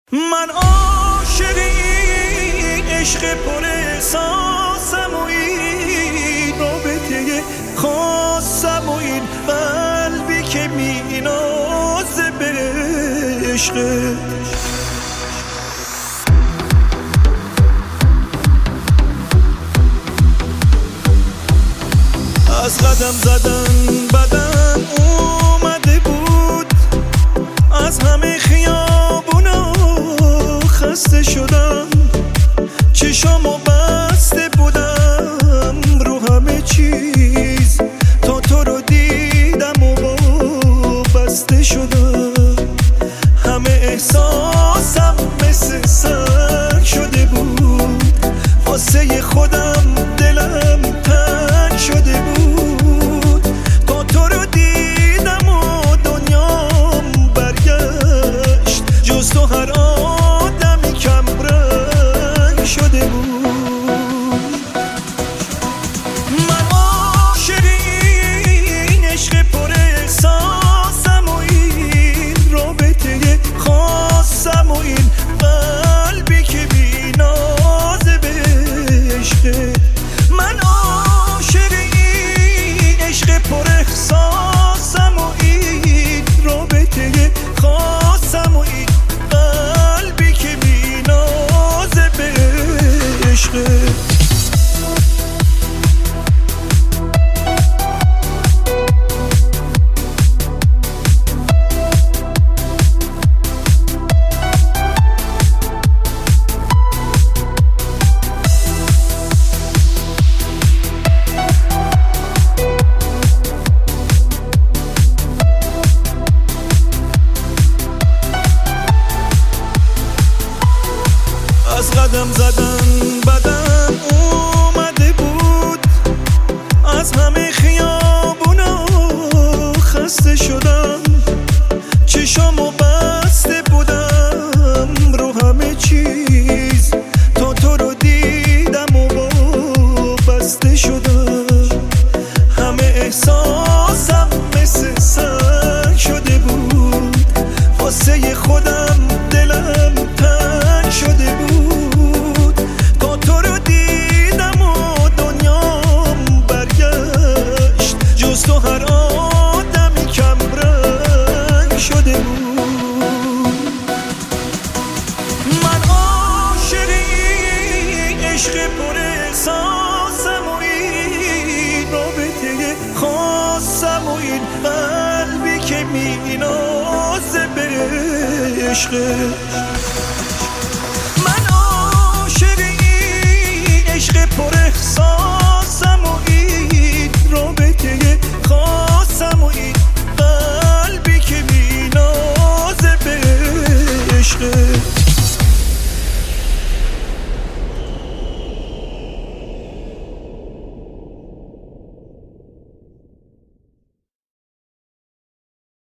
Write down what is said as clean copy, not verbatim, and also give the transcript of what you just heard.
من عاشق این عشق پر احساسم و این رابطه خاصم و این قلبی که می نازه به عشقت. از قدم زدن بدن اومده بود، از همه خیابونا خسته شدم، چشامو بسته بودم رو همه چیز تا تو رو دیدم و بسته شدم. همه احساسم مثل سنگ شده بود، واسه خودم دلم تنگ شده بود. تا تو رو دیدم و دنیام برگشت، جز تو هر آدمی کم رنگ شده بود. من عاشق این عشق پر احساسم و این رابطه خاصم و این قلبی که بی نازه به عشقت. من عاشق این عشق پر احساسم و این رابطه خاصم و این قلبی که بی نازه به عشقت. از قدم زدن بدن اومده بود، از همه خیابونا خسته شدم، چشامو بسته بودم رو همه چیز تا تو رو دیدم و بسته شدم. همه احساسم مثل سنگ شده بود، واسه خودم دلم تنگ شده بود. تا تو رو دیدم و دنیام برگشت، جز تو هر آدمی کم رنگ شده بود. من عاشق این عشق پر احساسم و این رابطه خاصم و این قلبی که می نازه به عشقت. من عاشق این عشق پر احساس